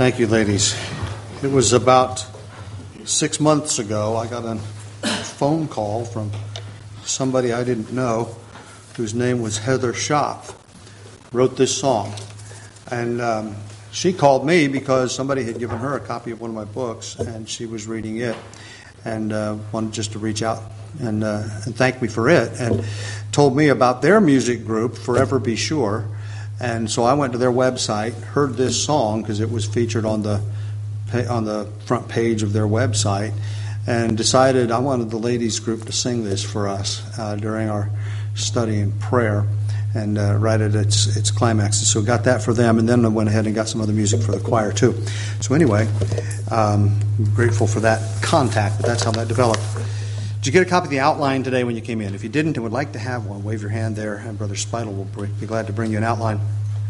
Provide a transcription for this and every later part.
Thank you, ladies. It was about 6 months ago I got a phone call from somebody I didn't know whose name was Heather Schopf, wrote this song. And she called me because somebody had given her a copy of one of my books and she was reading it and wanted just to reach out and thank me for it and told me about their music group, Forever Be Sure. And so I went to their website, heard this song because it was featured on the front page of their website, and decided I wanted the ladies group to sing this for us during our study and prayer and right at its climax. So got that for them, and then I went ahead and got some other music for the choir too. So anyway, I'm grateful for that contact, but that's how that developed. Did you get a copy of the outline today when you came in? If you didn't and would like to have one, wave your hand there, and Brother Spidel will be glad to bring you an outline.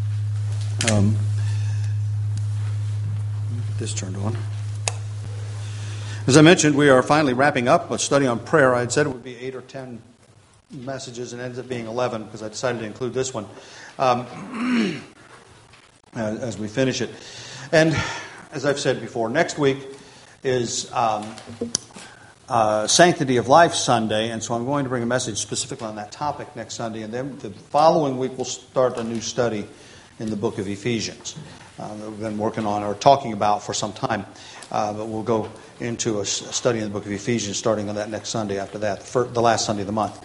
This turned on. As I mentioned, we are finally wrapping up a study on prayer. I had said it would be 8 or 10 messages, and it ends up being 11 because I decided to include this one as we finish it. And as I've said before, next week is Sanctity of Life Sunday, and so I'm going to bring a message specifically on that topic next Sunday, and then the following week we'll start a new study in the book of Ephesians that we've been working on or talking about for some time, but we'll go into a study in the book of Ephesians starting on that next Sunday after that, the last Sunday of the month.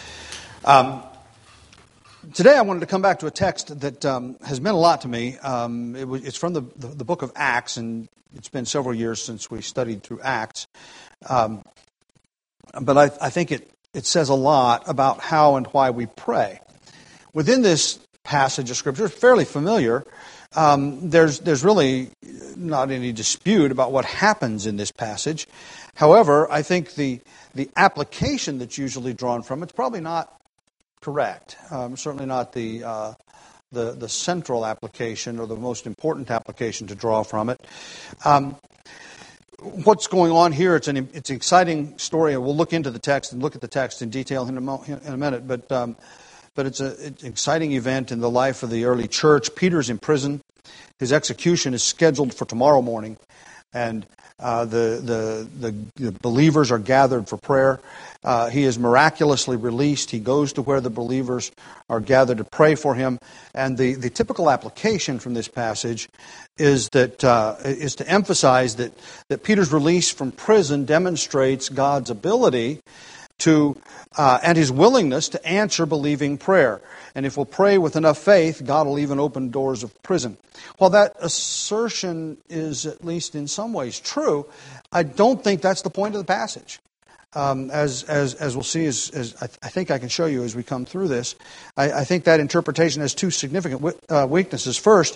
Today I wanted to come back to a text that has meant a lot to me. It's from the book of Acts, and it's been several years since we studied through Acts. But I think it says a lot about how and why we pray. Within this passage of Scripture, it's fairly familiar. There's really not any dispute about what happens in this passage. However, I think the application that's usually drawn from it's probably not correct. Certainly not the central application or the most important application to draw from it. What's going on here? It's an exciting story, and we'll look into the text and look at the text in detail in a minute. But it's an exciting event in the life of the early church. Peter's in prison. His execution is scheduled for tomorrow morning, and the believers are gathered for prayer. He is miraculously released. He goes to where the believers are gathered to pray for him. And the typical application from this passage is to emphasize that Peter's release from prison demonstrates God's ability to and his willingness to answer believing prayer. And if we'll pray with enough faith, God will even open doors of prison. While that assertion is at least in some ways true, I don't think that's the point of the passage. As we'll see, as I think I can show you as we come through this, I think that interpretation has two significant weaknesses. First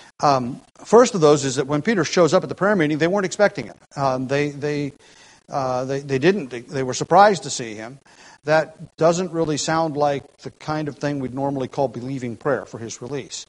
of those is that when Peter shows up at the prayer meeting, they weren't expecting him. They didn't. They were surprised to see him. That doesn't really sound like the kind of thing we'd normally call believing prayer for his release.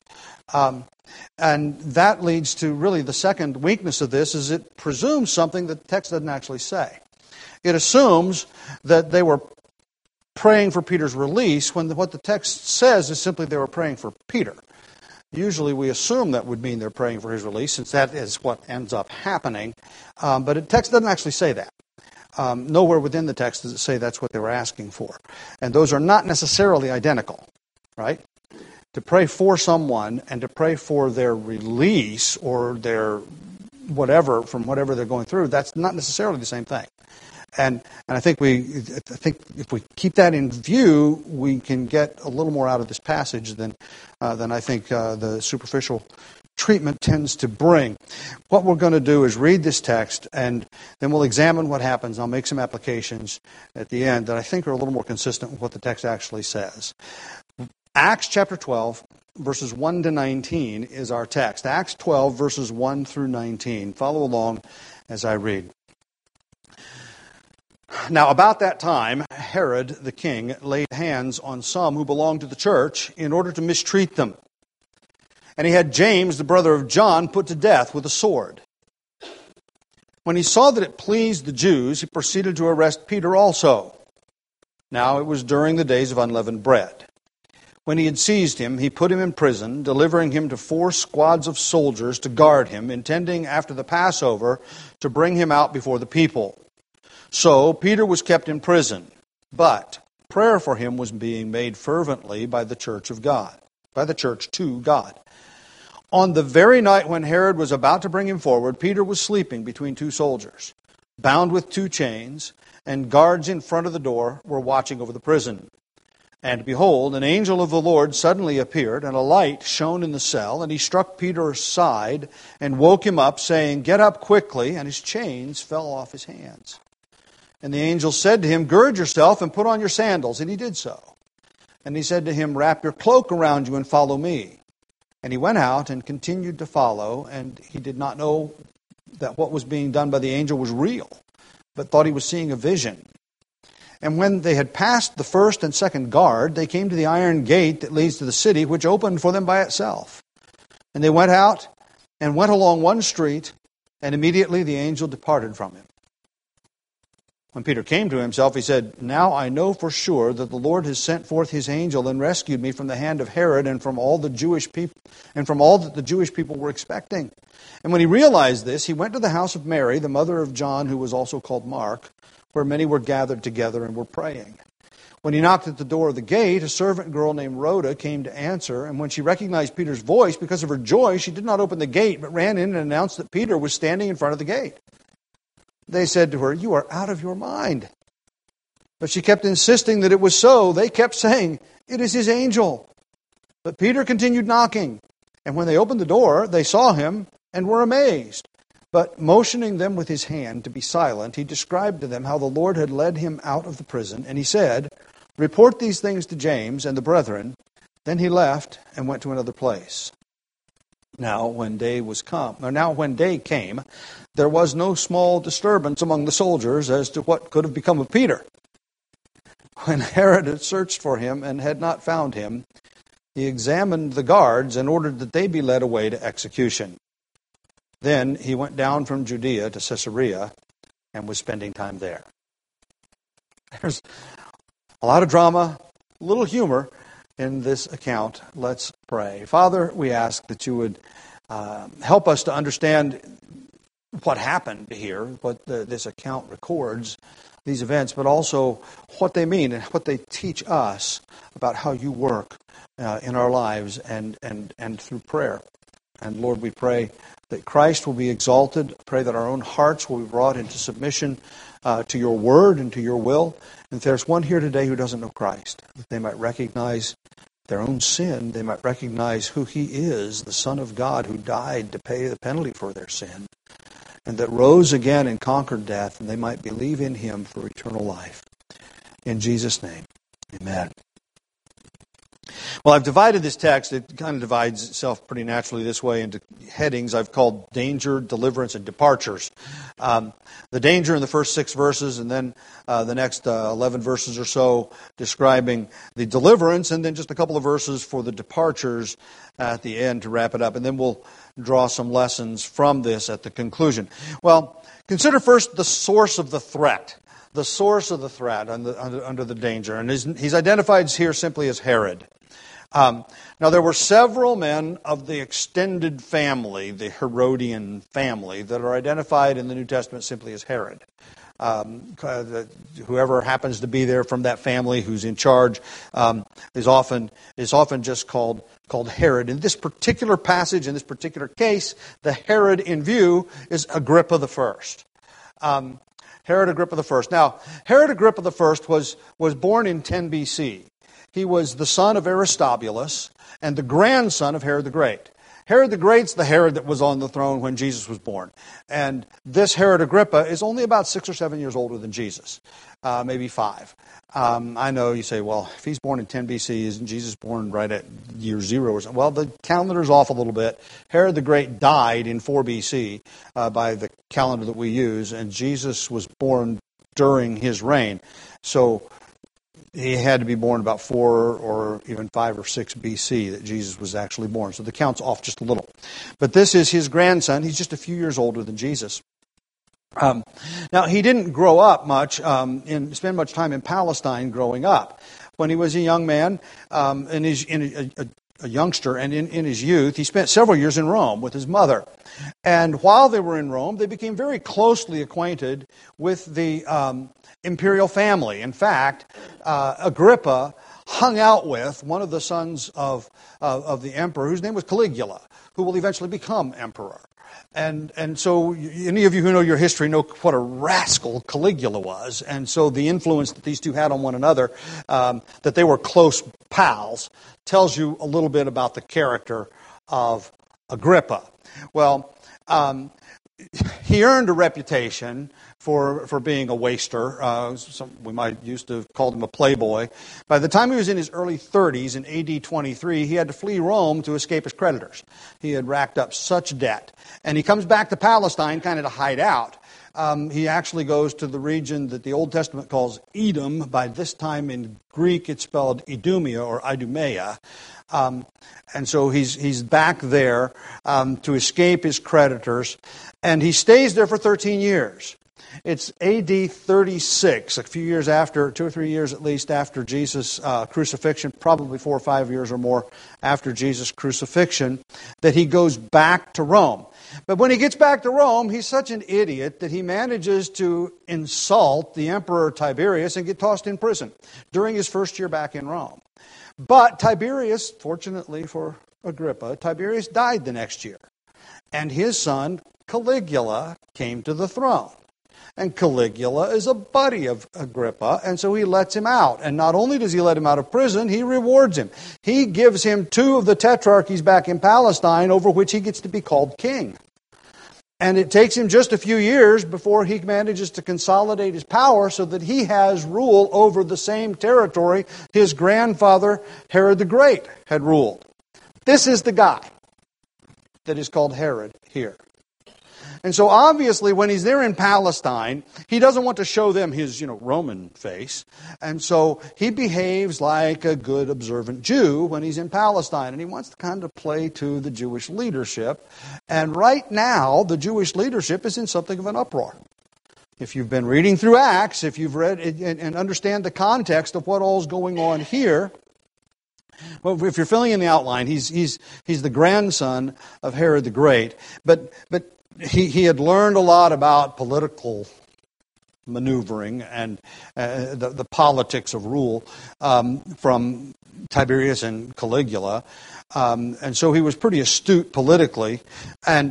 And that leads to really the second weakness of this is it presumes something that the text doesn't actually say. It assumes that they were praying for Peter's release when what the text says is simply they were praying for Peter. Usually we assume that would mean they're praying for his release, since that is what ends up happening. But the text doesn't actually say that. Nowhere within the text does it say that's what they were asking for. And those are not necessarily identical, right? To pray for someone and to pray for their release or their whatever, from whatever they're going through, that's not necessarily the same thing. And I think if we keep that in view, we can get a little more out of this passage than I think the superficial treatment tends to bring. What we're going to do is read this text, and then we'll examine what happens. I'll make some applications at the end that I think are a little more consistent with what the text actually says. Acts chapter 12, verses 1 to 19 is our text. Acts 12, verses 1 through 19. Follow along as I read. Now, about that time, Herod the king laid hands on some who belonged to the church in order to mistreat them. And he had James, the brother of John, put to death with a sword. When he saw that it pleased the Jews, he proceeded to arrest Peter also. Now it was during the days of unleavened bread. When he had seized him, he put him in prison, delivering him to 4 squads of soldiers to guard him, intending after the Passover to bring him out before the people. So Peter was kept in prison, but prayer for him was being made fervently by the church of God, by the church to God. On the very night when Herod was about to bring him forward, Peter was sleeping between 2 soldiers, bound with 2 chains, and guards in front of the door were watching over the prison. And behold, an angel of the Lord suddenly appeared, and a light shone in the cell, and he struck Peter aside and woke him up, saying, "Get up quickly," and his chains fell off his hands. And the angel said to him, "Gird yourself and put on your sandals," and he did so. And he said to him, "Wrap your cloak around you and follow me." And he went out and continued to follow, and he did not know that what was being done by the angel was real, but thought he was seeing a vision. And when they had passed the first and second guard, they came to the iron gate that leads to the city, which opened for them by itself. And they went out and went along one street, and immediately the angel departed from him. When Peter came to himself, he said, "Now I know for sure that the Lord has sent forth his angel and rescued me from the hand of Herod and from all the Jewish people and from all that the Jewish people were expecting." And when he realized this, he went to the house of Mary, the mother of John, who was also called Mark, where many were gathered together and were praying. When he knocked at the door of the gate, a servant girl named Rhoda came to answer, and when she recognized Peter's voice, because of her joy, she did not open the gate, but ran in and announced that Peter was standing in front of the gate. They said to her, "You are out of your mind." But she kept insisting that it was so. They kept saying, "It is his angel." But Peter continued knocking, and when they opened the door, they saw him and were amazed. But motioning them with his hand to be silent, he described to them how the Lord had led him out of the prison. And he said, "Report these things to James and the brethren." Then he left and went to another place. Now when day came, there was no small disturbance among the soldiers as to what could have become of Peter. When Herod had searched for him and had not found him, he examined the guards and ordered that they be led away to execution. Then he went down from Judea to Caesarea and was spending time there. There's a lot of drama, a little humor in this account. Let's pray. Father, we ask that you would help us to understand what happened here, what this account records, these events, but also what they mean and what they teach us about how you work in our lives and through prayer. And Lord, we pray that Christ will be exalted. Pray that our own hearts will be brought into submission to your word and to your will. And if there's one here today who doesn't know Christ, that they might recognize their own sin, they might recognize who he is, the Son of God who died to pay the penalty for their sin, and that rose again and conquered death, and they might believe in him for eternal life. In Jesus' name, amen. Well, I've divided this text. It kind of divides itself pretty naturally this way into headings I've called danger, deliverance, and departures. The danger in the first 6 verses, and then the next 11 verses or so describing the deliverance, and then just a couple of verses for the departures at the end to wrap it up. And then we'll draw some lessons from this at the conclusion. Well, consider first the source of the threat. The source of the threat under the danger. And he's identified here simply as Herod. Now, there were several men of the extended family, the Herodian family, that are identified in the New Testament simply as Herod. Whoever happens to be there from that family who's in charge is often just called Herod. In this particular passage, in this particular case, the Herod in view is Agrippa the First. Herod Agrippa I. Now, Herod Agrippa I was born in 10 BC. He was the son of Aristobulus and the grandson of Herod the Great. Herod the Great's the Herod that was on the throne when Jesus was born. And this Herod Agrippa is only about 6 or 7 years older than Jesus, maybe 5. I know you say, well, if he's born in 10 BC, isn't Jesus born right at year 0 or something? Well, the calendar's off a little bit. Herod the Great died in 4 BC by the calendar that we use, and Jesus was born during his reign. So he had to be born about 4 or even 5 or 6 BC that Jesus was actually born. So the count's off just a little. But this is his grandson. He's just a few years older than Jesus. Now, he didn't grow up much, spend much time in Palestine growing up. when he was a young man, a youngster, and in his youth, he spent several years in Rome with his mother. And while they were in Rome, they became very closely acquainted with the imperial family. In fact, Agrippa hung out with one of the sons of the emperor, whose name was Caligula, who will eventually become emperor. And so any of you who know your history know what a rascal Caligula was. And so the influence that these two had on one another, that they were close pals, tells you a little bit about the character of Agrippa. Well, he earned a reputation for being a waster. We might used to have called him a playboy. By the time he was in his early 30s, in AD 23, he had to flee Rome to escape his creditors. He had racked up such debt. And he comes back to Palestine kind of to hide out. He actually goes to the region that the Old Testament calls Edom. By this time in Greek it's spelled Idumea or Idumea. And so he's back there to escape his creditors. And he stays there for 13 years. It's AD 36, a few years after, 2 or 3 years at least after Jesus' crucifixion, probably 4 or 5 years or more after Jesus' crucifixion, that he goes back to Rome. But when he gets back to Rome, he's such an idiot that he manages to insult the Emperor Tiberius and get tossed in prison during his first year back in Rome. But Tiberius, fortunately for Agrippa, Tiberius died the next year. And his son, Caligula, came to the throne. And Caligula is a buddy of Agrippa, and so he lets him out. And not only does he let him out of prison, he rewards him. He gives him 2 of the tetrarchies back in Palestine, over which he gets to be called king. And it takes him just a few years before he manages to consolidate his power so that he has rule over the same territory his grandfather, Herod the Great, had ruled. This is the guy that is called Herod here. And so obviously when he's there in Palestine, he doesn't want to show them his, Roman face. And so he behaves like a good observant Jew when he's in Palestine. And he wants to kind of play to the Jewish leadership. And right now, the Jewish leadership is in something of an uproar. If you've been reading through Acts, if you've read and understand the context of what all's going on here, well, if you're filling in the outline, he's the grandson of Herod the Great. But he had learned a lot about political maneuvering and the politics of rule from Tiberius and Caligula. And so he was pretty astute politically. And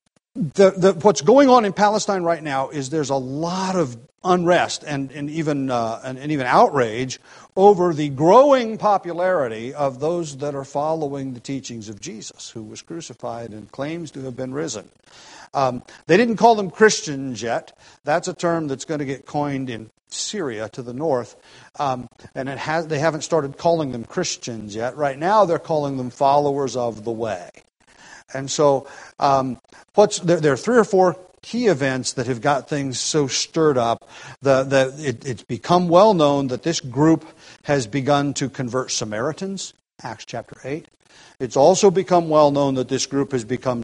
what's going on in Palestine right now is there's a lot of unrest and even outrage over the growing popularity of those that are following the teachings of Jesus, who was crucified and claims to have been risen. They didn't call them Christians yet. That's a term that's going to get coined in Syria to the north. And they haven't started calling them Christians yet. Right now they're calling them followers of the way. And so there are 3 or 4 key events that have got things so stirred up that it's become well known that this group has begun to convert Samaritans, Acts chapter 8. It's also become well known that this group has begun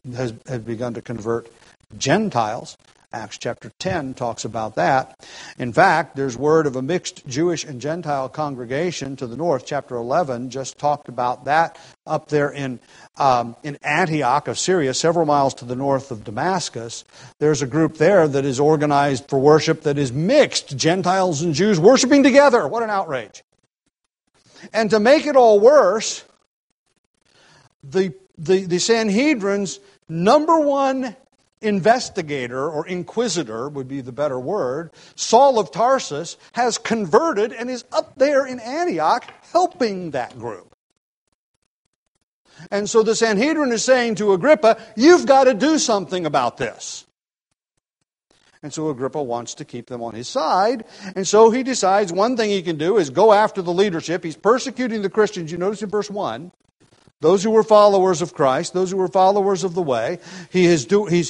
to convert Gentiles. Acts chapter 10 talks about that. In fact, there's word of a mixed Jewish and Gentile congregation to the north. Chapter 11 just talked about that up there in Antioch of Syria, several miles to the north of Damascus. There's a group there that is organized for worship that is mixed, Gentiles and Jews worshiping together. What an outrage. And to make it all worse, the Sanhedrin's number one investigator, or inquisitor would be the better word, Saul of Tarsus, has converted and is up there in Antioch helping that group. And so the Sanhedrin is saying to Agrippa, you've got to do something about this. And so Agrippa wants to keep them on his side. And so he decides one thing he can do is go after the leadership. He's persecuting the Christians. You notice in verse 1, those who were followers of Christ, those who were followers of the way. He's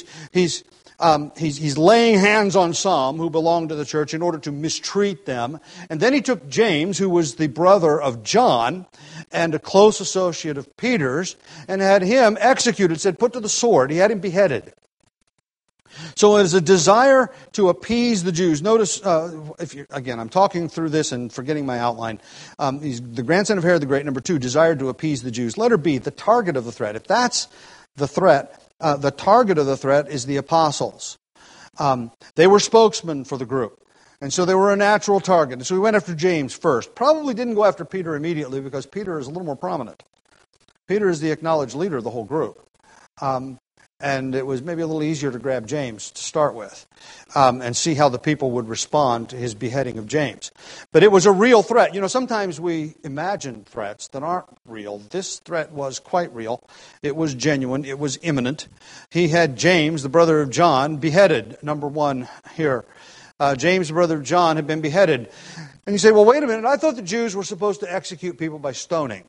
laying hands on some who belonged to the church in order to mistreat them. And then he took James, who was the brother of John and a close associate of Peter's, and had him executed, said, put to the sword. He had him beheaded. So it is a desire to appease the Jews. Notice, again, I'm talking through this and forgetting my outline. He's the grandson of Herod the Great, number 2, desired to appease the Jews. Letter B, the target of the threat. If that's the threat, the target of the threat is the apostles. They were spokesmen for the group. And so they were a natural target. And so we went after James first. Probably didn't go after Peter immediately because Peter is a little more prominent. Peter is the acknowledged leader of the whole group. And it was maybe a little easier to grab James to start with and see how the people would respond to his beheading of James. But it was a real threat. You know, sometimes we imagine threats that aren't real. This threat was quite real. It was genuine. It was imminent. He had James, the brother of John, beheaded, number 1 here. James, the brother of John, had been beheaded. And you say, well, wait a minute. I thought the Jews were supposed to execute people by stoning.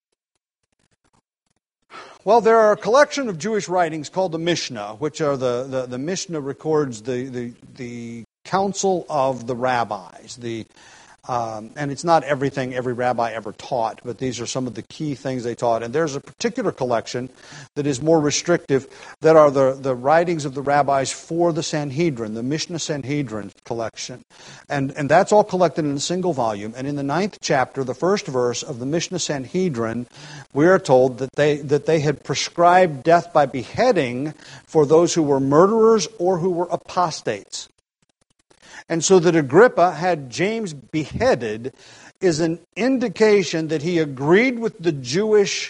Well, there are a collection of Jewish writings called the Mishnah, which are the Mishnah records the council of the rabbis. And it's not everything every rabbi ever taught, but these are some of the key things they taught. And there's a particular collection that is more restrictive that are the writings of the rabbis for the Sanhedrin, the Mishnah Sanhedrin collection. And that's all collected in a single volume. And in the 9th chapter, the first verse of the Mishnah Sanhedrin, we are told that they had prescribed death by beheading for those who were murderers or who were apostates. And so that Agrippa had James beheaded is an indication that he agreed with the Jewish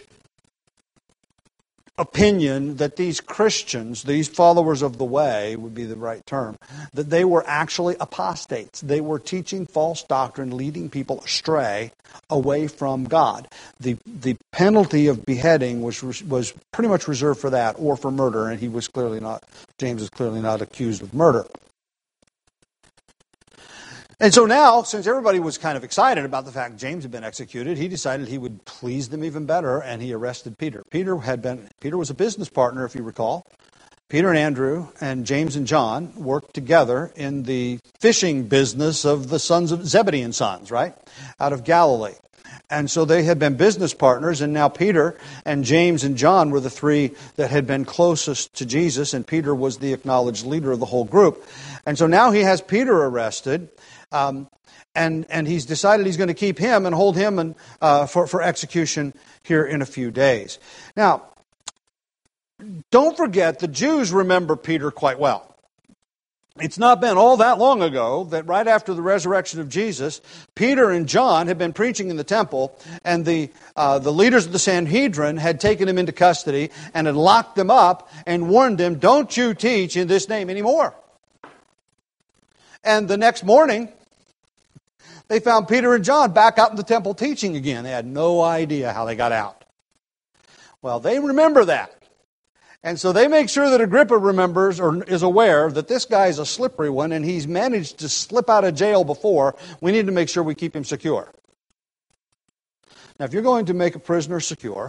opinion that these Christians, these followers of the way would be the right term, that they were actually apostates. They were teaching false doctrine, leading people astray away from God. The penalty of beheading was pretty much reserved for that or for murder, and James is clearly not accused of murder. And so now, since everybody was kind of excited about the fact James had been executed, he decided he would please them even better, and he arrested Peter. Peter was a business partner, if you recall. Peter and Andrew and James and John worked together in the fishing business of the sons of Zebedee sons, right, out of Galilee. And so they had been business partners, and now Peter and James and John were the 3 that had been closest to Jesus, and Peter was the acknowledged leader of the whole group. And so now he has Peter arrested. And he's decided he's going to keep him and hold him for execution here in a few days. Now, don't forget, the Jews remember Peter quite well. It's not been all that long ago that right after the resurrection of Jesus, Peter and John had been preaching in the temple, and the leaders of the Sanhedrin had taken him into custody and had locked them up and warned them, don't you teach in this name anymore. And the next morning, they found Peter and John back out in the temple teaching again. They had no idea how they got out. Well, they remember that. And so they make sure that Agrippa remembers or is aware that this guy is a slippery one and he's managed to slip out of jail before. We need to make sure we keep him secure. Now, if you're going to make a prisoner secure,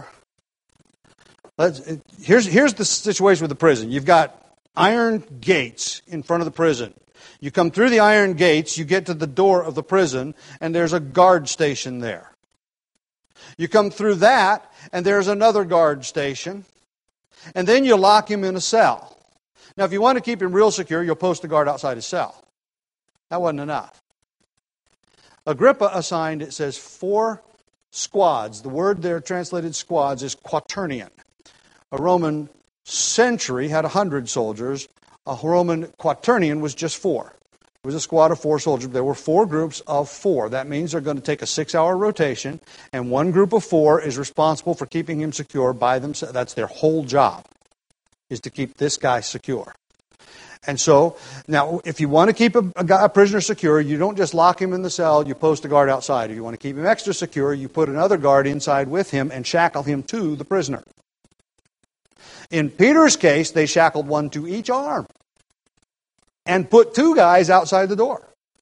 here's the situation with the prison. You've got iron gates in front of the prison. You come through the iron gates, you get to the door of the prison, and there's a guard station there. You come through that, and there's another guard station, and then you lock him in a cell. Now, if you want to keep him real secure, you'll post a guard outside his cell. That wasn't enough. Agrippa assigned, it says, 4 squads. The word there translated squads is quaternion. A Roman century had 100 soldiers. A Roman quaternion was just 4. It was a squad of 4 soldiers. There were 4 groups of 4. That means they're going to take a 6-hour rotation, and one group of 4 is responsible for keeping him secure by themselves. That's their whole job, is to keep this guy secure. And so, now, if you want to keep a prisoner secure, you don't just lock him in the cell, you post a guard outside. If you want to keep him extra secure, you put another guard inside with him and shackle him to the prisoner. In Peter's case, they shackled one to each arm and put 2 guys outside the door.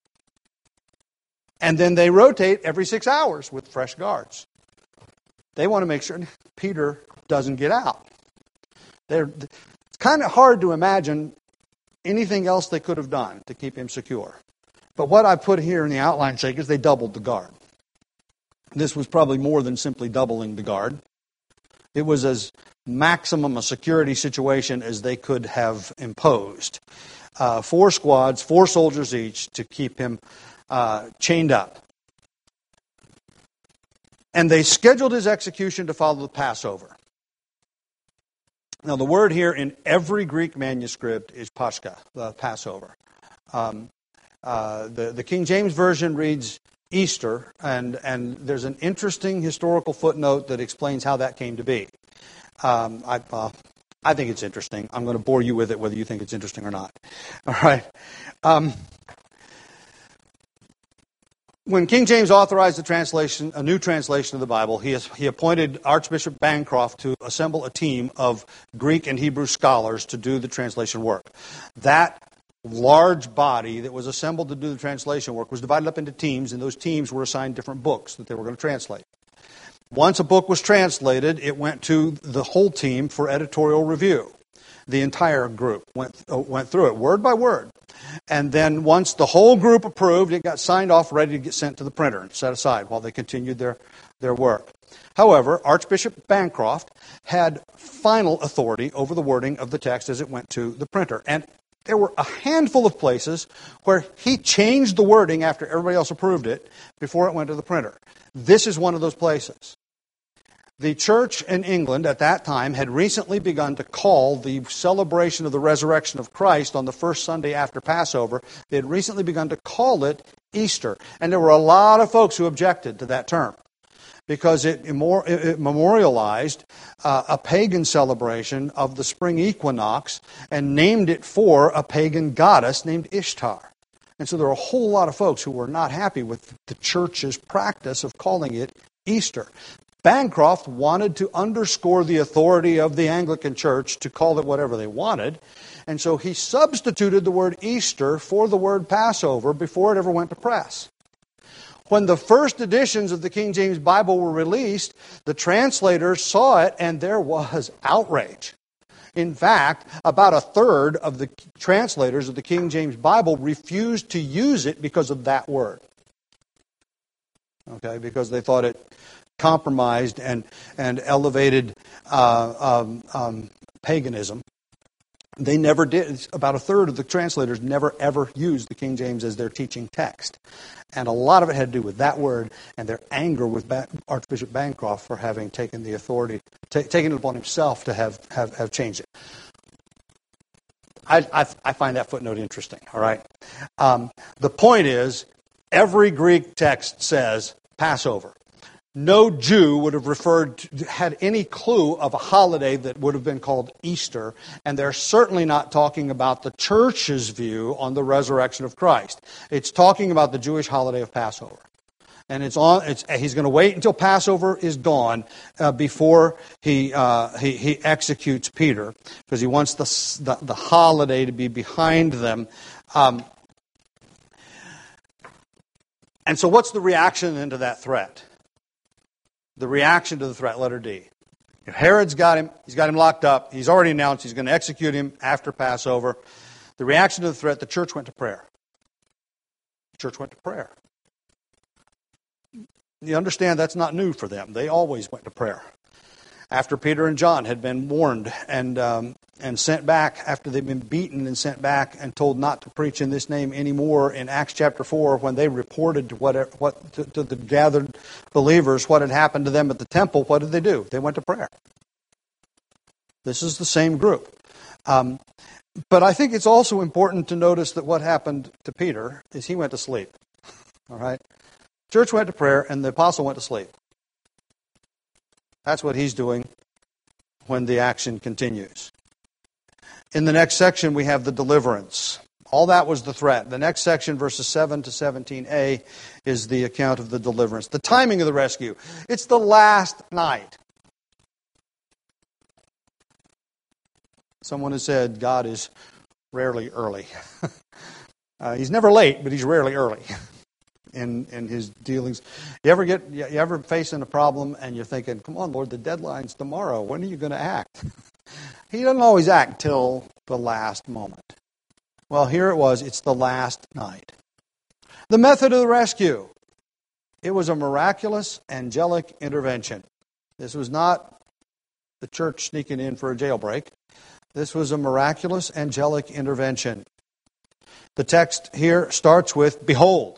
And then they rotate every 6 hours with fresh guards. They want to make sure Peter doesn't get out. It's kind of hard to imagine anything else they could have done to keep him secure. But what I put here in the outline sake is they doubled the guard. This was probably more than simply doubling the guard. It was as maximum a security situation as they could have imposed. 4 squads, 4 soldiers each, to keep him chained up. And they scheduled his execution to follow the Passover. Now, the word here in every Greek manuscript is Pascha, the Passover. The King James Version reads Easter, and there's an interesting historical footnote that explains how that came to be. I think it's interesting. I'm going to bore you with it whether you think it's interesting or not. All right. When King James authorized a new translation of the Bible, he appointed Archbishop Bancroft to assemble a team of Greek and Hebrew scholars to do the translation work. That large body that was assembled to do the translation work was divided up into teams, and those teams were assigned different books that they were going to translate. Once a book was translated, it went to the whole team for editorial review. The entire group went through it, word by word. And then once the whole group approved, it got signed off, ready to get sent to the printer and set aside while they continued their work. However, Archbishop Bancroft had final authority over the wording of the text as it went to the printer. And there were a handful of places where he changed the wording after everybody else approved it before it went to the printer. This is one of those places. The church in England at that time had recently begun to call the celebration of the resurrection of Christ on the first Sunday after Passover. They had recently begun to call it Easter. And there were a lot of folks who objected to that term because it memorialized a pagan celebration of the spring equinox and named it for a pagan goddess named Ishtar. And so there were a whole lot of folks who were not happy with the church's practice of calling it Easter. Bancroft wanted to underscore the authority of the Anglican Church to call it whatever they wanted, and so he substituted the word Easter for the word Passover before it ever went to press. When the first editions of the King James Bible were released, the translators saw it and there was outrage. In fact, about a third of the translators of the King James Bible refused to use it because of that word. Okay, because they thought it compromised and elevated paganism. They never did. About a third of the translators never ever used the King James as their teaching text. And a lot of it had to do with that word and their anger with Archbishop Bancroft for having taken the authority, taken it upon himself to have changed it. I find that footnote interesting, all right? The point is, every Greek text says Passover. No Jew would have had any clue of a holiday that would have been called Easter, and they're certainly not talking about the church's view on the resurrection of Christ. It's talking about the Jewish holiday of Passover. And he's going to wait until Passover is gone before he executes Peter, because he wants the holiday to be behind them. And so what's the reaction then to that threat? The reaction to the threat, letter D. Herod's got him. He's got him locked up. He's already announced he's going to execute him after Passover. The reaction to the threat, the church went to prayer. The church went to prayer. You understand that's not new for them. They always went to prayer. After Peter and John had been warned and sent back, after they'd been beaten and sent back and told not to preach in this name anymore in Acts chapter 4, when they reported to the gathered believers what had happened to them at the temple, what did they do? They went to prayer. This is the same group. But I think it's also important to notice that what happened to Peter is he went to sleep. All right? Church went to prayer and the apostle went to sleep. That's what he's doing when the action continues. In the next section, we have the deliverance. All that was the threat. The next section, verses 7 to 17a, is the account of the deliverance. The timing of the rescue. It's the last night. Someone has said God is rarely early. He's never late, but he's rarely early in his dealings. You ever facing a problem and you're thinking, come on, Lord, the deadline's tomorrow. When are you going to act? He doesn't always act till the last moment. Well, here it was. It's the last night. The method of the rescue. It was a miraculous, angelic intervention. This was not the church sneaking in for a jailbreak. This was a miraculous angelic intervention. The text here starts with, behold.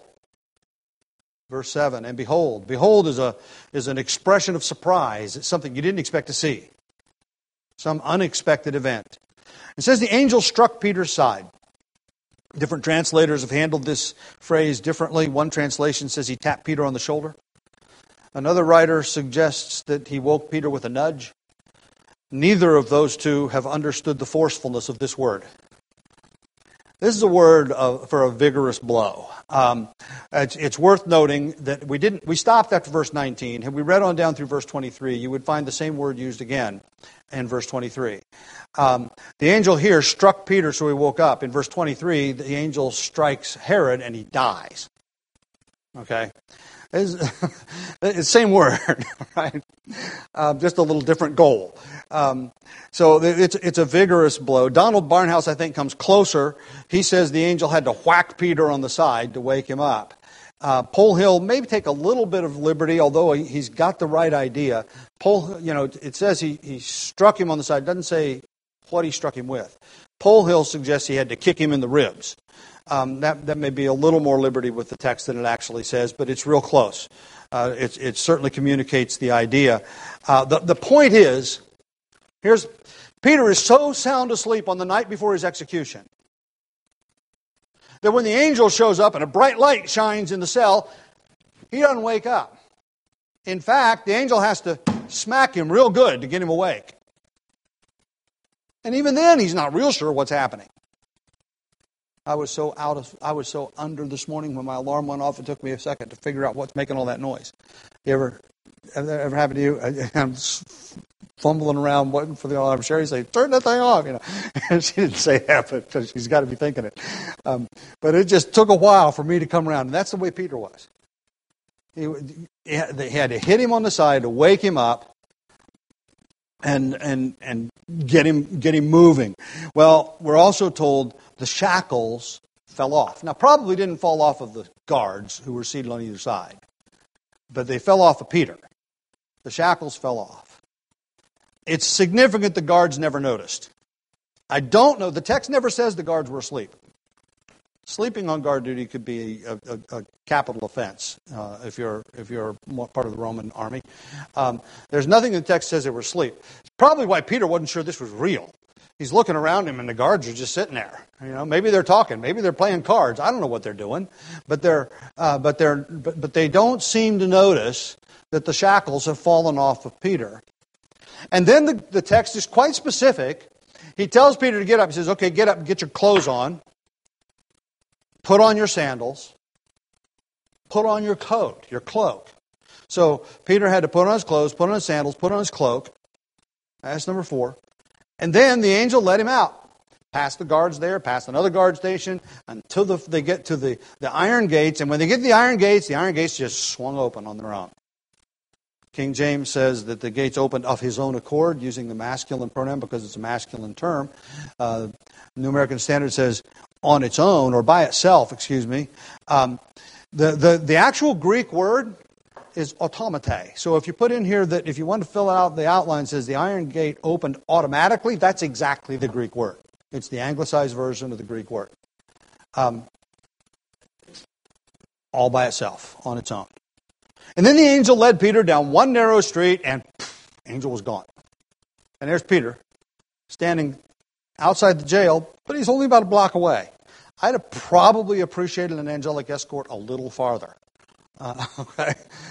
Verse 7, and behold. Behold is an expression of surprise. It's something you didn't expect to see. Some unexpected event. It says the angel struck Peter's side. Different translators have handled this phrase differently. One translation says he tapped Peter on the shoulder. Another writer suggests that he woke Peter with a nudge. Neither of those two have understood the forcefulness of this word. This is a word for a vigorous blow. It's worth noting that we stopped after verse 19. Had we read on down through verse 23, you would find the same word used again in verse 23. The angel here struck Peter, so he woke up. In verse 23, the angel strikes Herod and he dies. Okay? It's the same word, right? Just a little different goal. So it's a vigorous blow. Donald Barnhouse, I think, comes closer. He says the angel had to whack Peter on the side to wake him up. Polhill maybe take a little bit of liberty, although he's got the right idea. It says he struck him on the side. It doesn't say what he struck him with. Polhill suggests he had to kick him in the ribs. That may be a little more liberty with the text than it actually says, but it's real close. It certainly communicates the idea. The point is, Peter is so sound asleep on the night before his execution that when the angel shows up and a bright light shines in the cell, he doesn't wake up. In fact, the angel has to smack him real good to get him awake. And even then, he's not real sure what's happening. I was so under this morning when my alarm went off. It took me a second to figure out what's making all that noise. Ever happened to you? I'm fumbling around waiting for the alarm. Sherry say, "Turn that thing off," And she didn't say that, but she's got to be thinking it. But it just took a while for me to come around. And that's the way Peter was. They had to hit him on the side to wake him up and get him moving. Well, we're also told the shackles fell off. Now, probably didn't fall off of the guards who were seated on either side, but they fell off of Peter. The shackles fell off. It's significant the guards never noticed. I don't know. The text never says the guards were asleep. Sleeping on guard duty could be a capital offense if you're part of the Roman army. There's nothing in the text that says they were asleep. It's probably why Peter wasn't sure this was real. He's looking around him, and the guards are just sitting there. Maybe they're talking, maybe they're playing cards. I don't know what they're doing, but they don't seem to notice that the shackles have fallen off of Peter. And then the text is quite specific. He tells Peter to get up. He says, "Okay, get up, get your clothes on. Put on your sandals. Put on your coat, your cloak." So Peter had to put on his clothes, put on his sandals, put on his cloak. That's number 4. And then the angel let him out, past the guards there, past another guard station, until they get to the iron gates. And when they get to the iron gates just swung open on their own. King James says that the gates opened of his own accord, using the masculine pronoun because it's a masculine term. New American Standard says on its own, or by itself, excuse me. The actual Greek word is automate. So if you put in here that if you want to fill out the outline, says the iron gate opened automatically, that's exactly the Greek word. It's the anglicized version of the Greek word. All by itself, on its own. And then the angel led Peter down one narrow street, and angel was gone. And there's Peter, standing outside the jail, but he's only about a block away. I'd have probably appreciated an angelic escort a little farther. Okay,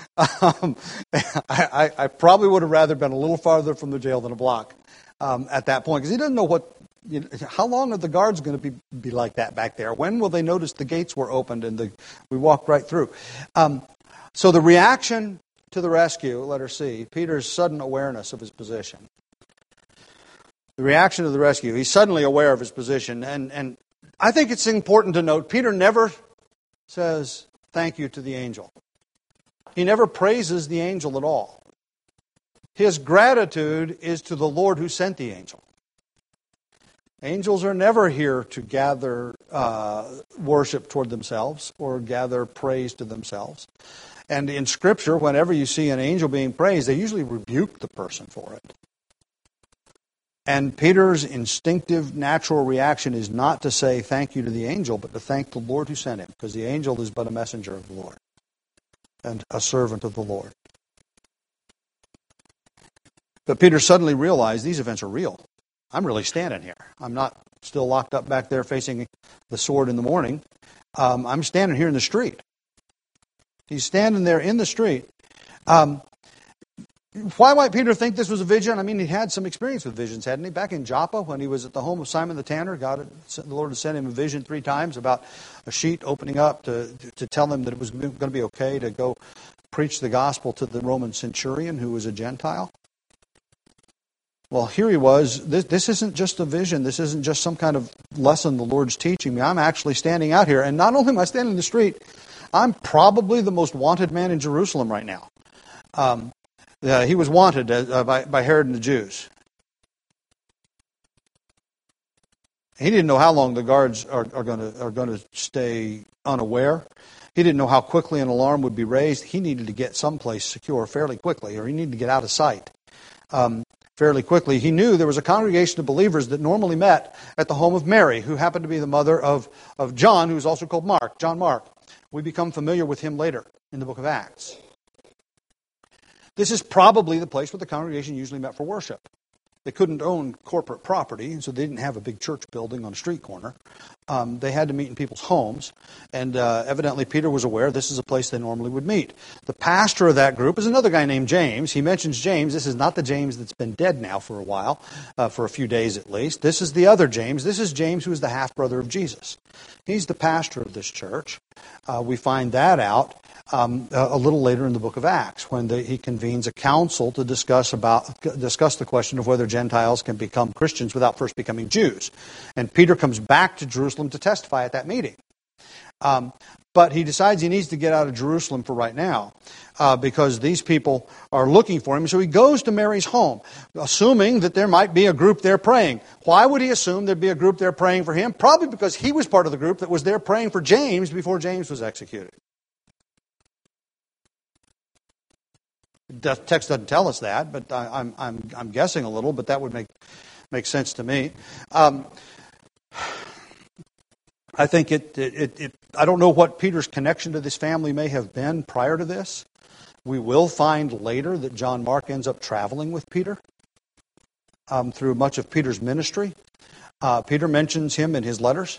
I probably would have rather been a little farther from the jail than a block at that point, because he doesn't know how long are the guards going to be like that back there? When will they notice the gates were opened and we walked right through? So the reaction to the rescue, letter C, Peter's sudden awareness of his position. The reaction to the rescue, he's suddenly aware of his position, and I think it's important to note, Peter never says thank you to the angel. He never praises the angel at all. His gratitude is to the Lord who sent the angel. Angels are never here to gather worship toward themselves or gather praise to themselves. And in Scripture, whenever you see an angel being praised, they usually rebuke the person for it. And Peter's instinctive, natural reaction is not to say thank you to the angel, but to thank the Lord who sent him, because the angel is but a messenger of the Lord and a servant of the Lord. But Peter suddenly realized these events are real. I'm really standing here. I'm not still locked up back there facing the sword in the morning. I'm standing here in the street. He's standing there in the street. Why might Peter think this was a vision? I mean, he had some experience with visions, hadn't he? Back in Joppa, when he was at the home of Simon the tanner, the Lord had sent him a vision 3 times about a sheet opening up to tell him that it was going to be okay to go preach the gospel to the Roman centurion who was a Gentile. Well, here he was. This isn't just a vision. This isn't just some kind of lesson the Lord's teaching me. I'm actually standing out here. And not only am I standing in the street, I'm probably the most wanted man in Jerusalem right now. He was wanted by Herod and the Jews. He didn't know how long the guards are going to stay unaware. He didn't know how quickly an alarm would be raised. He needed to get someplace secure fairly quickly, or he needed to get out of sight fairly quickly. He knew there was a congregation of believers that normally met at the home of Mary, who happened to be the mother of John, who is also called Mark, John Mark. We become familiar with him later in the book of Acts. This is probably the place where the congregation usually met for worship. They couldn't own corporate property, and so they didn't have a big church building on a street corner. They had to meet in people's homes, and evidently Peter was aware this is a place they normally would meet. The pastor of that group is another guy named James. He mentions James. This is not the James that's been dead now for a while, for a few days at least. This is the other James. This is James, who is the half-brother of Jesus. He's the pastor of this church. We find that out a little later in the book of Acts, when he convenes a council to discuss the question of whether Gentiles can become Christians without first becoming Jews. And Peter comes back to Jerusalem to testify at that meeting. But he decides he needs to get out of Jerusalem for right now because these people are looking for him. So he goes to Mary's home, assuming that there might be a group there praying. Why would he assume there'd be a group there praying for him? Probably because he was part of the group that was there praying for James before James was executed. The text doesn't tell us that, but I'm guessing a little, but that would make sense to me. I think I don't know what Peter's connection to this family may have been prior to this. We will find later that John Mark ends up traveling with Peter through much of Peter's ministry. Peter mentions him in his letters.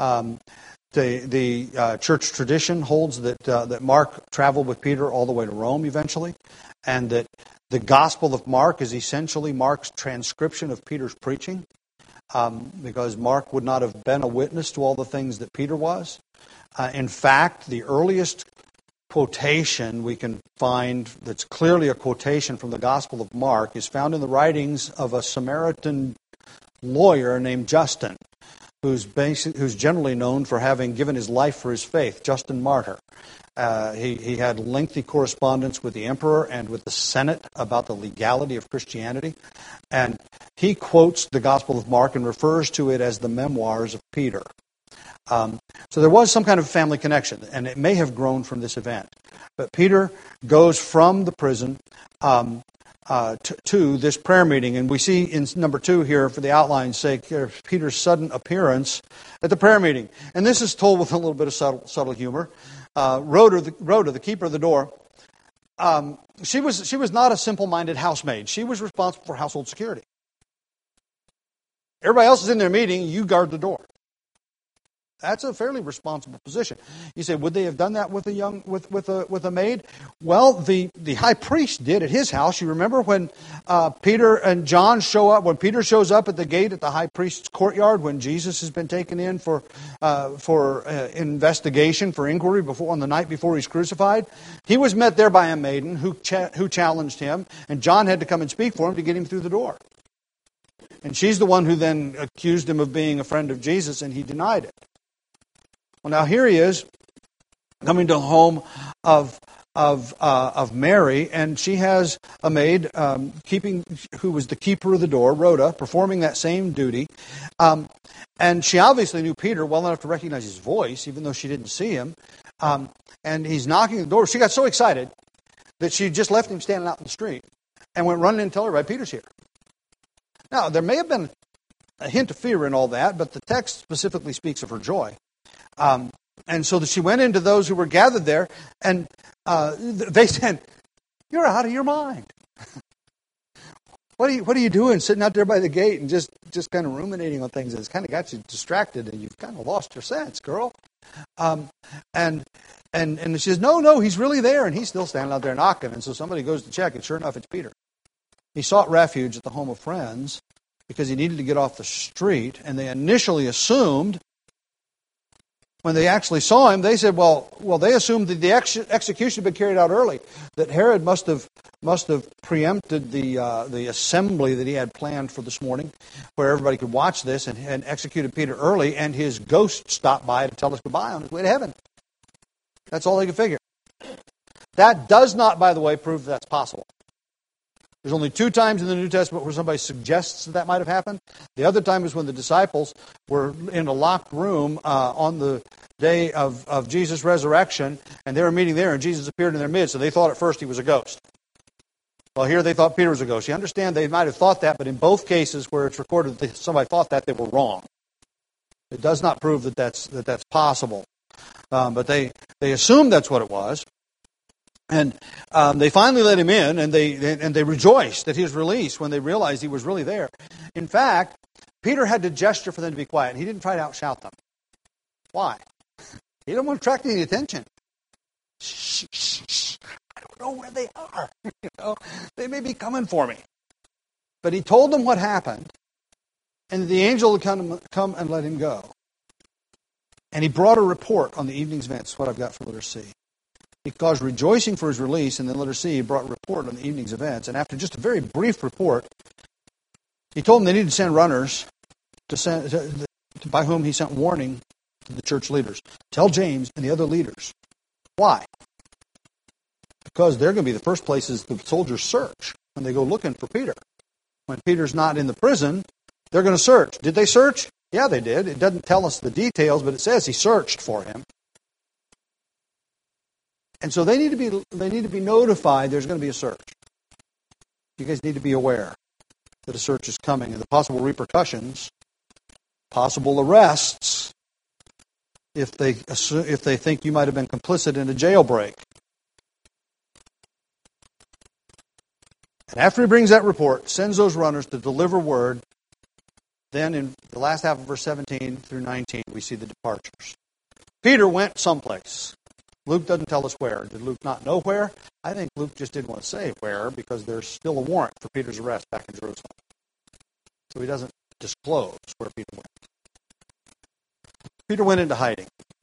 The church tradition holds that Mark traveled with Peter all the way to Rome eventually, and that the Gospel of Mark is essentially Mark's transcription of Peter's preaching, because Mark would not have been a witness to all the things that Peter was. In fact, the earliest quotation we can find that's clearly a quotation from the Gospel of Mark is found in the writings of a Samaritan lawyer named Justin, who's generally known for having given his life for his faith, Justin Martyr. He had lengthy correspondence with the emperor and with the Senate about the legality of Christianity. And he quotes the Gospel of Mark and refers to it as the memoirs of Peter. So there was some kind of family connection, and it may have grown from this event. But Peter goes from the prison to this prayer meeting. And we see in number 2 here, for the outline's sake, Peter's sudden appearance at the prayer meeting. And this is told with a little bit of subtle humor. Rhoda, the keeper of the door, she was not a simple-minded housemaid. She was responsible for household security. Everybody else is in their meeting, you guard the door. That's a fairly responsible position. You say, would they have done that with a maid? Well, the high priest did at his house. You remember when Peter and John show up, when Peter shows up at the gate at the high priest's courtyard, when Jesus has been taken in for investigation, for inquiry on the night before he's crucified. He was met there by a maiden who challenged him, and John had to come and speak for him to get him through the door. And she's the one who then accused him of being a friend of Jesus, and he denied it. Well, now here he is, coming to the home of Mary, and she has a maid who was the keeper of the door, Rhoda, performing that same duty. And she obviously knew Peter well enough to recognize his voice, even though she didn't see him. And he's knocking at the door. She got so excited that she just left him standing out in the street and went running in to tell everybody Peter's here. Now, there may have been a hint of fear in all that, but the text specifically speaks of her joy. And so she went into those who were gathered there, and they said, "You're out of your mind. What are you doing sitting out there by the gate and just kind of ruminating on things? It's kind of got you distracted, and you've kind of lost your sense, girl." And she says, "No, he's really there, and he's still standing out there knocking." And so somebody goes to check, and sure enough, it's Peter. He sought refuge at the home of friends because he needed to get off the street, and they initially assumed, when they actually saw him, they said, well, they assumed that the execution had been carried out early, that Herod must have preempted the assembly that he had planned for this morning, where everybody could watch this, and executed Peter early, and his ghost stopped by to tell us goodbye on his way to heaven. That's all they could figure. That does not, by the way, prove that's possible. There's only 2 times in the New Testament where somebody suggests that might have happened. The other time is when the disciples were in a locked room on the day of Jesus' resurrection, and they were meeting there, and Jesus appeared in their midst, and they thought at first he was a ghost. Well, here they thought Peter was a ghost. You understand, they might have thought that, but in both cases where it's recorded that somebody thought that, they were wrong. It does not prove that that's possible. But they assumed that's what it was. And they finally let him in, and they rejoiced that he was released when they realized he was really there. In fact, Peter had to gesture for them to be quiet. He didn't try to outshout them. Why? He didn't want to attract any attention. Shh, shh, shh. I don't know where they are. They may be coming for me. But he told them what happened, and the angel would come and let him go. And he brought a report on the evening's events, what I've got for letter C. He caused rejoicing for his release, and then letter C, he brought a report on the evening's events. And after just a very brief report, he told them they needed to send runners by whom he sent warning to the church leaders. Tell James and the other leaders. Why? Because they're going to be the first places the soldiers search when they go looking for Peter. When Peter's not in the prison, they're going to search. Did they search? Yeah, they did. It doesn't tell us the details, but it says he searched for him. And so they need to be notified there's going to be a search. You guys need to be aware that a search is coming and the possible repercussions, possible arrests, if they think you might have been complicit in a jailbreak. And after he brings that report, sends those runners to deliver word, then in the last half of verse 17 through 19, we see the departures. Peter went someplace. Luke doesn't tell us where. Did Luke not know where? I think Luke just didn't want to say where because there's still a warrant for Peter's arrest back in Jerusalem. So he doesn't disclose where Peter went. Peter went into hiding.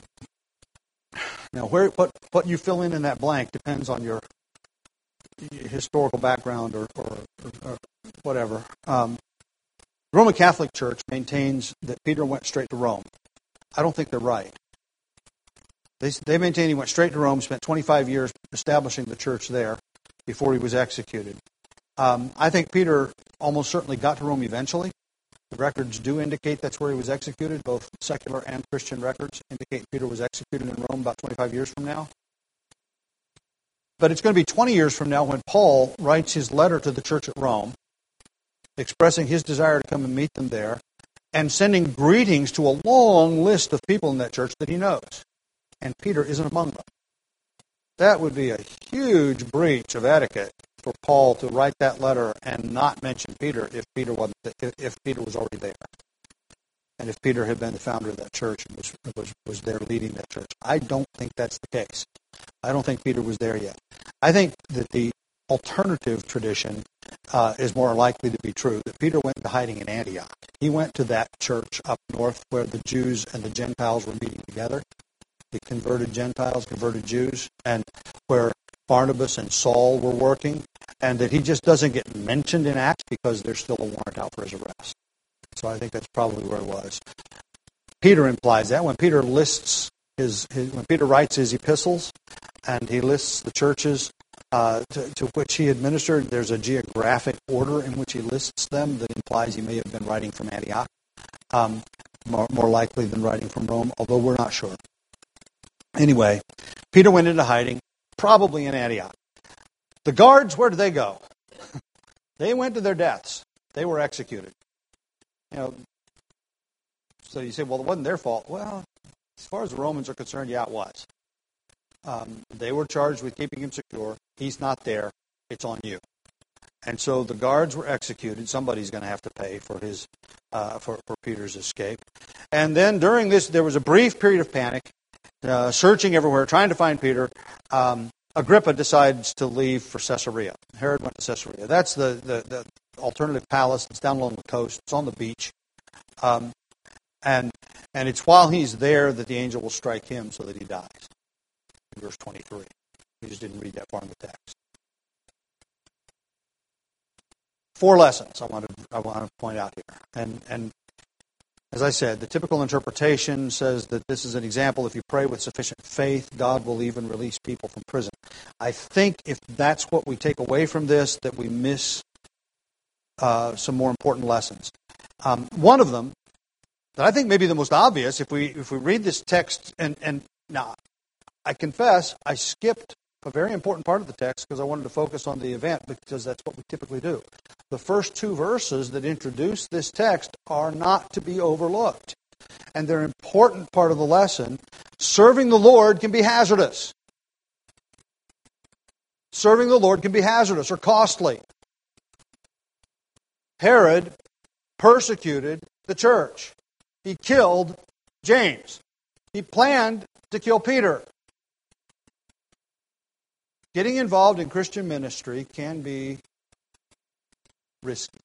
Now, what you fill in that blank depends on your historical background or whatever. The Roman Catholic Church maintains that Peter went straight to Rome. I don't think they're right. They maintain he went straight to Rome, spent 25 years establishing the church there before he was executed. I think Peter almost certainly got to Rome eventually. The records do indicate that's where he was executed. Both secular and Christian records indicate Peter was executed in Rome about 25 years from now. But it's going to be 20 years from now when Paul writes his letter to the church at Rome, expressing his desire to come and meet them there, and sending greetings to a long list of people in that church that he knows. And Peter isn't among them. That would be a huge breach of etiquette for Paul to write that letter and not mention Peter if Peter was already there, and if Peter had been the founder of that church and was there leading that church. I don't think that's the case. I don't think Peter was there yet. I think that the alternative tradition is more likely to be true, that Peter went into hiding in Antioch. He went to that church up north where the Jews and the Gentiles were meeting together. The converted Gentiles, converted Jews, and where Barnabas and Saul were working, and that he just doesn't get mentioned in Acts because there's still a warrant out for his arrest. So I think that's probably where it was. Peter implies that when Peter lists when Peter writes his epistles, and he lists the churches to which he administered, there's a geographic order in which he lists them that implies he may have been writing from Antioch, more likely than writing from Rome, although we're not sure. Anyway, Peter went into hiding, probably in Antioch. The guards, where did they go? They went to their deaths. They were executed. So you say, well, it wasn't their fault. Well, as far as the Romans are concerned, yeah, it was. They were charged with keeping him secure. He's not there. It's on you. And so the guards were executed. Somebody's going to have to pay for his for Peter's escape. And then during this, there was a brief period of panic, searching everywhere, trying to find Peter. Agrippa decides to leave for Caesarea. Herod went to Caesarea. That's the alternative palace. It's down along the coast. It's on the beach. And it's while he's there that the angel will strike him so that he dies. In verse 23. We just didn't read that far in the text. 4 lessons I want to point out here. And as I said, the typical interpretation says that this is an example. If you pray with sufficient faith, God will even release people from prison. I think if that's what we take away from this, that we miss some more important lessons. One of them, that I think may be the most obvious, if we read this text, and now, I confess, I skipped a very important part of the text because I wanted to focus on the event, because that's what we typically do. The first 2 verses that introduce this text are not to be overlooked. And they're an important part of the lesson. Serving the Lord can be hazardous. Serving the Lord can be hazardous or costly. Herod persecuted the church. He killed James. He planned to kill Peter. Getting involved in Christian ministry can be risky,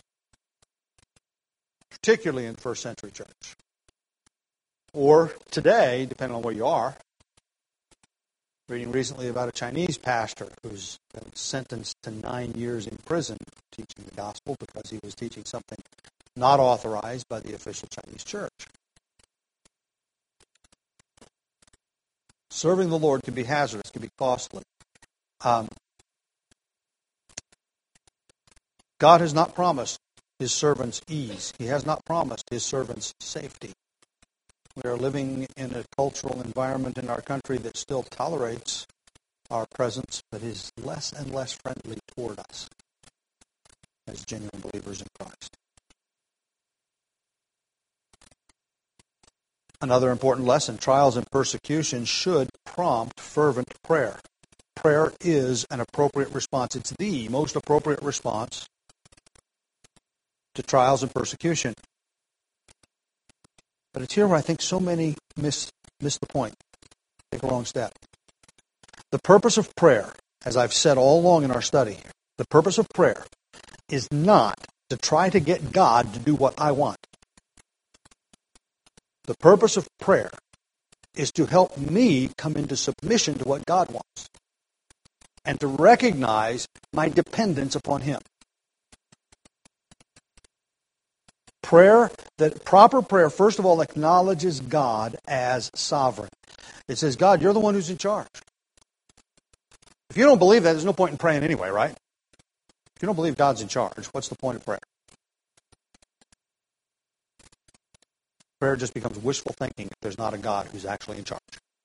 particularly in the first century church. Or today, depending on where you are. Reading recently about a Chinese pastor who's been sentenced to 9 years in prison teaching the gospel because he was teaching something not authorized by the official Chinese church. Serving the Lord can be hazardous, can be costly. God has not promised His servants ease. He has not promised His servants safety. We are living in a cultural environment in our country that still tolerates our presence, but is less and less friendly toward us as genuine believers in Christ. Another important lesson, trials and persecution should prompt fervent prayer. Prayer is an appropriate response. It's the most appropriate response to trials and persecution. But it's here where I think so many miss the point, take a wrong step. The purpose of prayer, as I've said all along in our study, the purpose of prayer is not to try to get God to do what I want. The purpose of prayer is to help me come into submission to what God wants and to recognize my dependence upon Him. Proper prayer, first of all, acknowledges God as sovereign. It says, God, you're the one who's in charge. If you don't believe that, there's no point in praying anyway, right? If you don't believe God's in charge, what's the point of prayer? Prayer just becomes wishful thinking if there's not a God who's actually in charge.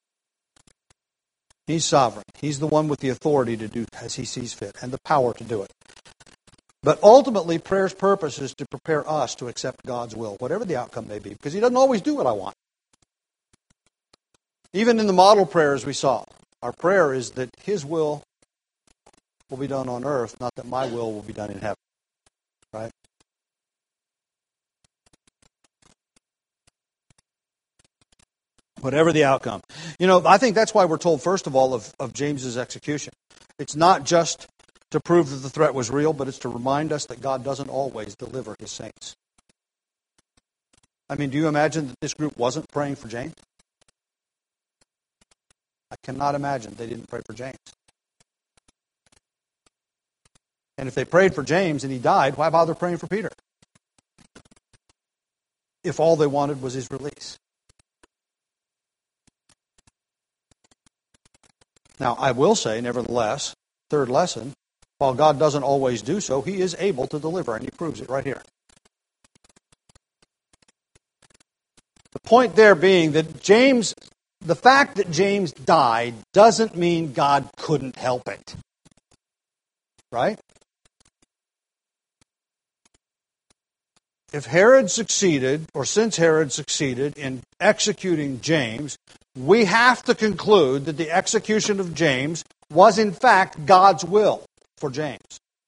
He's sovereign. He's the one with the authority to do as He sees fit and the power to do it. But ultimately, prayer's purpose is to prepare us to accept God's will, whatever the outcome may be, because He doesn't always do what I want. Even in the model prayers we saw, our prayer is that His will be done on earth, not that my will be done in heaven. Right? Whatever the outcome. I think that's why we're told, first of all, of James's execution. It's not just to prove that the threat was real, but it's to remind us that God doesn't always deliver His saints. I mean, do you imagine that this group wasn't praying for James? I cannot imagine they didn't pray for James. And if they prayed for James and he died, why bother praying for Peter? If all they wanted was his release. Now, I will say, nevertheless, third lesson, while God doesn't always do so, He is able to deliver, and He proves it right here. The point there being that the fact that James died doesn't mean God couldn't help it. Right? if Herod succeeded, or since Herod succeeded in executing James, we have to conclude that the execution of James was in fact God's will for James.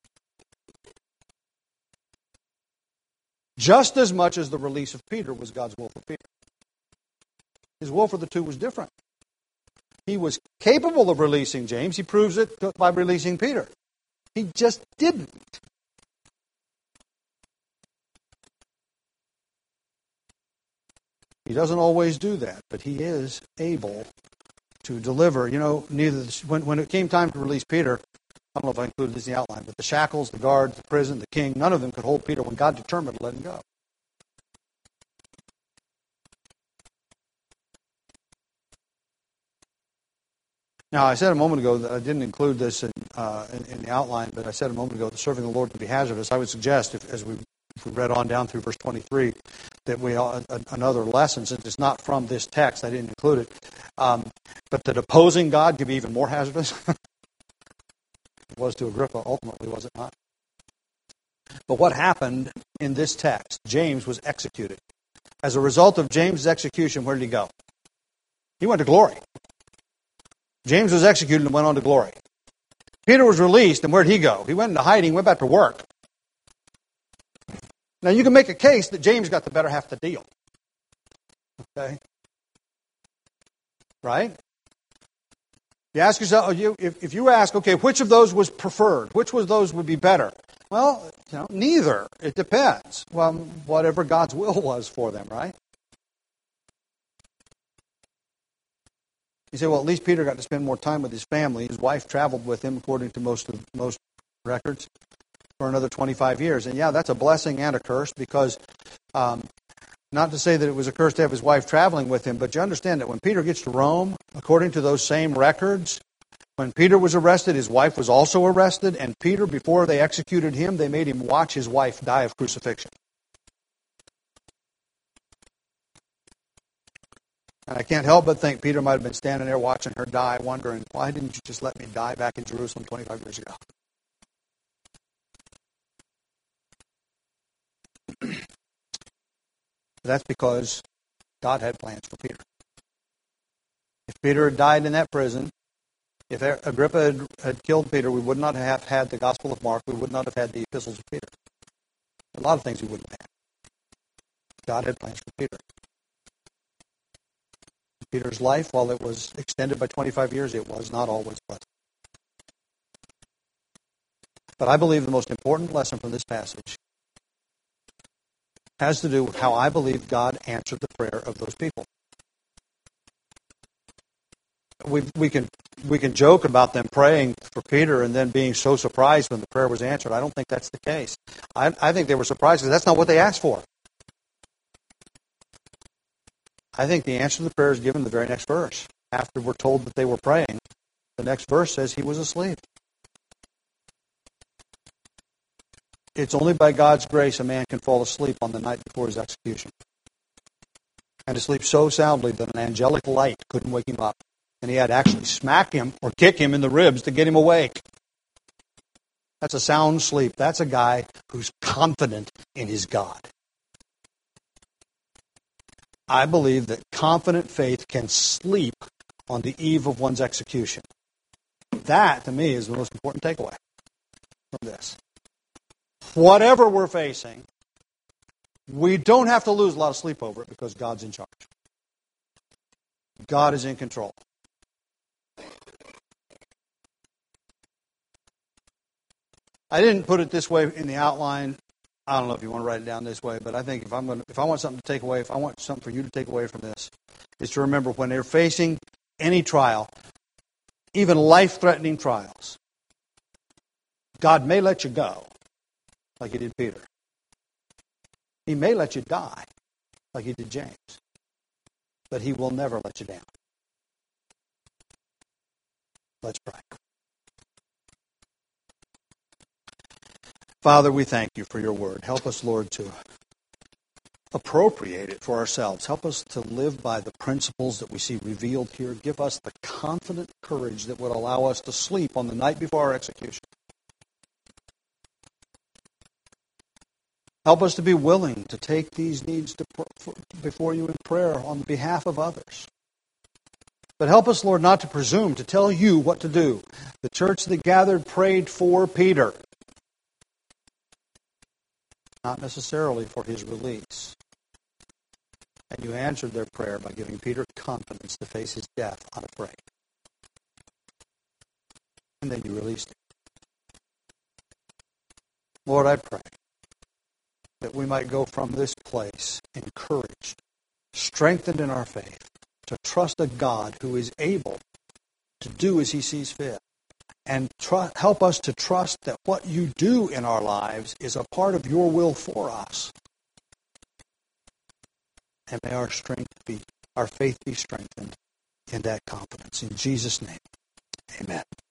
Just as much as the release of Peter was God's will for Peter. His will for the two was different. He was capable of releasing James. He proves it by releasing Peter. He just didn't. He doesn't always do that, but he is able to deliver. You know, when it came time to release Peter, I don't know if I included this in the outline, but the shackles, the guards, the prison, the king, none of them could hold Peter when God determined to let him go. Now, I said a moment ago that I didn't include this in the outline, but I said a moment ago that serving the Lord can be hazardous. I would suggest, if we read on down through verse 23, that another lesson, since it's not from this text, I didn't include it, but that opposing God could be even more hazardous. It was to Agrippa, ultimately, was it not? But what happened in this text? James was executed. As a result of James' execution, where did he go? He went to glory. James was executed and went on to glory. Peter was released, and where did he go? He went into hiding, went back to work. Now, you can make a case that James got the better half of the deal. Okay? Right? You ask yourself, if you ask, okay, which of those was preferred? Which of those would be better? Well, neither. It depends. Well, whatever God's will was for them, right? You say, well, at least Peter got to spend more time with his family. His wife traveled with him, according to most records, for another 25 years. And yeah, that's a blessing and a curse, because not to say that it was a curse to have his wife traveling with him, but you understand that when Peter gets to Rome, according to those same records, when Peter was arrested, his wife was also arrested, and Peter, before they executed him, they made him watch his wife die of crucifixion. And I can't help but think Peter might have been standing there watching her die, wondering, why didn't you just let me die back in Jerusalem 25 years ago? That's because God had plans for Peter. If Peter had died in that prison, if Agrippa had killed Peter, we would not have had the Gospel of Mark. We would not have had the epistles of Peter. A lot of things we wouldn't have had. God had plans for Peter. Peter's life, while it was extended by 25 years, it was not always pleasant. But I believe the most important lesson from this passage has to do with how I believe God answered the prayer of those people. We can joke about them praying for Peter and then being so surprised when the prayer was answered. I don't think that's the case. I think they were surprised because that's not what they asked for. I think the answer to the prayer is given in the very next verse. After we're told that they were praying, the next verse says he was asleep. It's only by God's grace a man can fall asleep on the night before his execution. And to sleep so soundly that an angelic light couldn't wake him up. And he had to actually smack him or kick him in the ribs to get him awake. That's a sound sleep. That's a guy who's confident in his God. I believe that confident faith can sleep on the eve of one's execution. That, to me, is the most important takeaway from this. Whatever we're facing, we don't have to lose a lot of sleep over it because God's in charge. God is in control. I didn't put it this way in the outline. I don't know if you want to write it down this way, but I think if I want something to take away, if I want something for you to take away from this, is to remember when they're facing any trial, even life-threatening trials, God may let you go, like He did Peter. He may let you die, like He did James. But He will never let you down. Let's pray. Father, we thank You for Your word. Help us, Lord, to appropriate it for ourselves. Help us to live by the principles that we see revealed here. Give us the confident courage that would allow us to sleep on the night before our execution. Help us to be willing to take these needs before you in prayer on behalf of others. But help us, Lord, not to presume to tell you what to do. The church that gathered prayed for Peter, not necessarily for his release. And you answered their prayer by giving Peter confidence to face his death unafraid. And then you released him. Lord, I pray that we might go from this place encouraged, strengthened in our faith, to trust a God who is able to do as he sees fit. And help us to trust that what you do in our lives is a part of your will for us. And may our faith be strengthened in that confidence. In Jesus' name, amen.